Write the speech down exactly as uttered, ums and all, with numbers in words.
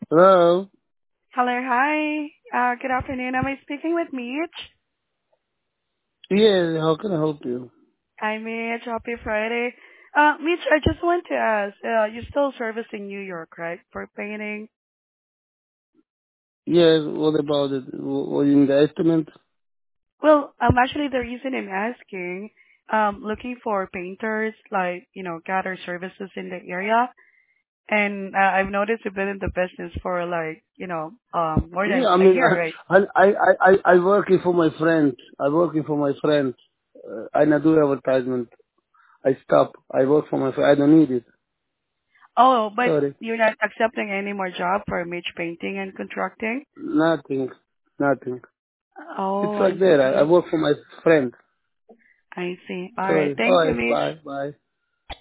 Hello? Hello, hi. Uh, good afternoon. Am I speaking with Mitch? Yeah, how can I help you? Hi, Mitch. Happy Friday. Uh, Mitch, I just want to ask, uh, you're still servicing New York, right, for painting? Yes, what about it? Wh- What in the estimate? Well, um, actually, the reason I'm asking, um, looking for painters, like, you know, gather services in the area. And uh, I've noticed you've been in the business for like, you know, um, more Yeah, than I a mean, year, right? I, I, I, I, I working for my friend. I working for my friend. Uh, I not do advertisement. I stop. I work for my friend. I don't need it. Oh, but Sorry. you're not accepting any more job for Mitch painting and contracting? Nothing. Nothing. It's Oh, like I that. I, I see. work for my friend. I see. All right. Sorry. Thank you, Alright, Mitch. bye, bye.